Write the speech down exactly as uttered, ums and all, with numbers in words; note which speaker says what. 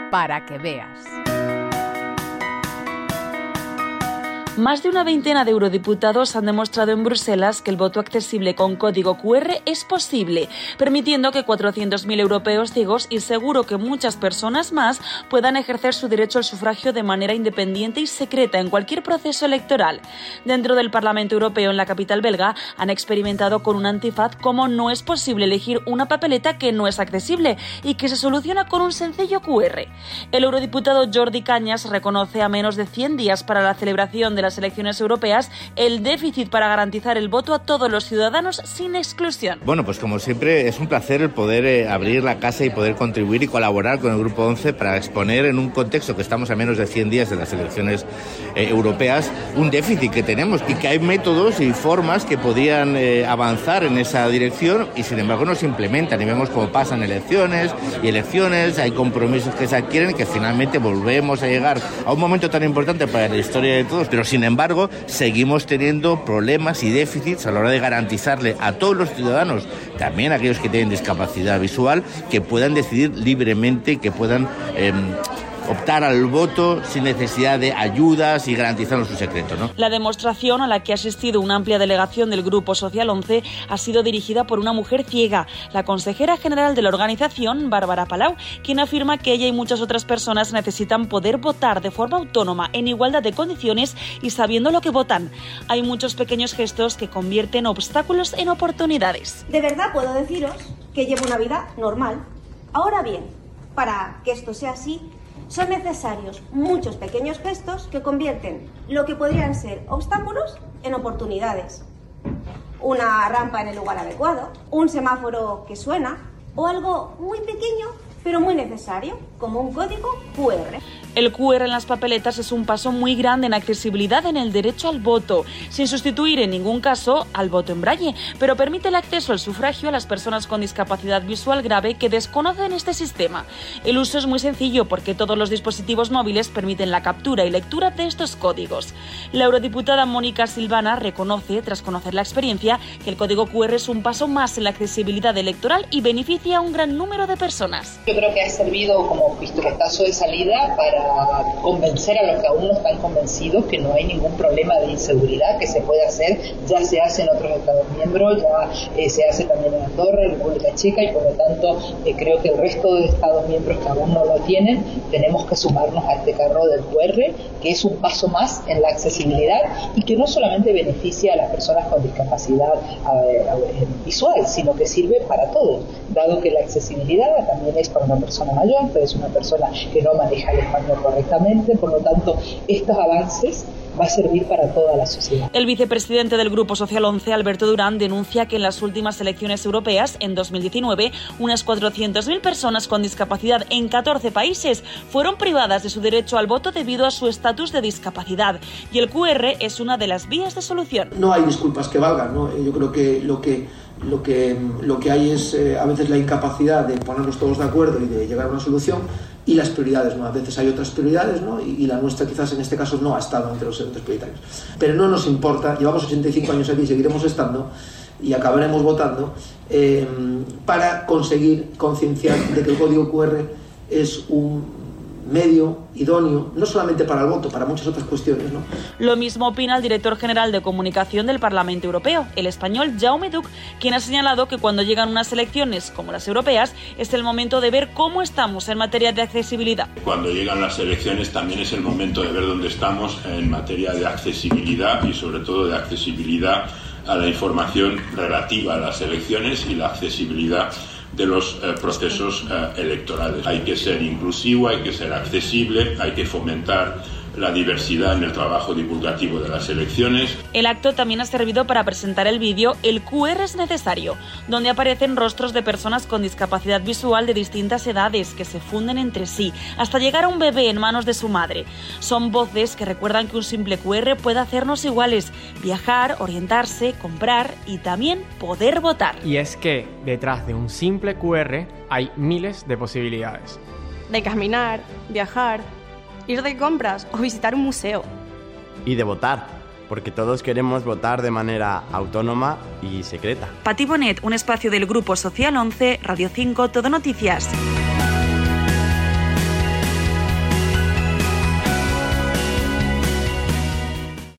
Speaker 1: para que veas.
Speaker 2: Más de una veintena de eurodiputados han demostrado en Bruselas que el voto accesible con código cu erre es posible, permitiendo que cuatrocientos mil europeos ciegos y seguro que muchas personas más puedan ejercer su derecho al sufragio de manera independiente y secreta en cualquier proceso electoral. Dentro del Parlamento Europeo, en la capital belga, han experimentado con un antifaz cómo no es posible elegir una papeleta que no es accesible y que se soluciona con un sencillo cu erre. El eurodiputado Jordi Cañas reconoce a menos de cien días para la celebración de la las elecciones europeas el déficit para garantizar el voto a todos los ciudadanos sin exclusión.
Speaker 3: Bueno, pues como siempre es un placer el poder eh, abrir la casa y poder contribuir y colaborar con el Grupo once para exponer en un contexto que estamos a menos de cien días de las elecciones eh, europeas un déficit que tenemos y que hay métodos y formas que podrían eh, avanzar en esa dirección y sin embargo no se implementan y vemos cómo pasan elecciones y elecciones, hay compromisos que se adquieren y que finalmente volvemos a llegar a un momento tan importante para la historia de todos, pero sin Sin embargo, seguimos teniendo problemas y déficits a la hora de garantizarle a todos los ciudadanos, también a aquellos que tienen discapacidad visual, que puedan decidir libremente, que puedan eh, optar al voto sin necesidad de ayudas y garantizando su secreto, ¿no?
Speaker 2: La demostración, a la que ha asistido una amplia delegación del Grupo Social once, ha sido dirigida por una mujer ciega, la consejera general de la organización, Bárbara Palau, quien afirma que ella y muchas otras personas necesitan poder votar de forma autónoma, en igualdad de condiciones y sabiendo lo que votan. Hay muchos pequeños gestos que convierten obstáculos en oportunidades.
Speaker 4: De verdad puedo deciros que llevo una vida normal. Ahora bien, para que esto sea así, son necesarios muchos pequeños gestos que convierten lo que podrían ser obstáculos en oportunidades. Una rampa en el lugar adecuado, un semáforo que suena o algo muy pequeño pero muy necesario, como un código cu erre.
Speaker 2: El cu erre en las papeletas es un paso muy grande en accesibilidad en el derecho al voto, sin sustituir en ningún caso al voto en braille, pero permite el acceso al sufragio a las personas con discapacidad visual grave que desconocen este sistema. El uso es muy sencillo porque todos los dispositivos móviles permiten la captura y lectura de estos códigos. La eurodiputada Mónica Silvana reconoce, tras conocer la experiencia, que el código cu erre es un paso más en la accesibilidad electoral y beneficia a un gran número de personas.
Speaker 5: Yo creo que ha servido como pistoletazo de salida para convencer a los que aún no están convencidos que no hay ningún problema de inseguridad, que se puede hacer, ya se hace en otros Estados miembros, ya eh, se hace también en Andorra, en República Checa, y por lo tanto eh, creo que el resto de Estados miembros que aún no lo tienen, tenemos que sumarnos a este carro del cu erre, que es un paso más en la accesibilidad y que no solamente beneficia a las personas con discapacidad a, a, a, visual, sino que sirve para todos, dado que la accesibilidad también es para una persona mayor, pero es una persona que no maneja el español correctamente, por lo tanto estos avances va a servir para toda la sociedad.
Speaker 2: El vicepresidente del Grupo Social once, Alberto Durán, denuncia que en las últimas elecciones europeas, en dos mil diecinueve, unas cuatrocientas mil personas con discapacidad en catorce países fueron privadas de su derecho al voto debido a su estatus de discapacidad, y el cu erre es una de las vías de solución.
Speaker 6: No hay disculpas que valgan, ¿no? Yo creo que lo que Lo que, lo que hay es eh, a veces la incapacidad de ponernos todos de acuerdo y de llegar a una solución, y las prioridades, ¿no? A veces hay otras prioridades, ¿no? y, y la nuestra quizás en este caso no ha estado entre los eventos prioritarios. Pero no nos importa, llevamos ochenta y cinco años aquí y seguiremos estando y acabaremos votando eh, para conseguir concienciar de que el código cu erre es un medio idóneo, no solamente para el voto, para muchas otras cuestiones, ¿no?
Speaker 2: Lo mismo opina el director general de comunicación del Parlamento Europeo, el español Jaume Duch, quien ha señalado que cuando llegan unas elecciones como las europeas es el momento de ver cómo estamos en materia de accesibilidad.
Speaker 7: Cuando llegan las elecciones también es el momento de ver dónde estamos en materia de accesibilidad y sobre todo de accesibilidad a la información relativa a las elecciones y la accesibilidad de los eh, procesos eh, electorales. Hay que ser inclusivo, hay que ser accesible, hay que fomentar la diversidad en el trabajo divulgativo de las elecciones.
Speaker 2: El acto también ha servido para presentar el vídeo El cu erre es necesario, donde aparecen rostros de personas con discapacidad visual de distintas edades que se funden entre sí, hasta llegar a un bebé en manos de su madre. Son voces que recuerdan que un simple cu erre puede hacernos iguales, viajar, orientarse, comprar y también poder votar.
Speaker 8: Y es que detrás de un simple cu erre hay miles de posibilidades.
Speaker 9: De caminar, viajar, ir de compras o visitar un museo.
Speaker 10: Y de votar, porque todos queremos votar de manera autónoma y secreta.
Speaker 2: Pati Bonet, un espacio del Grupo Social once, Radio cinco, Todo Noticias.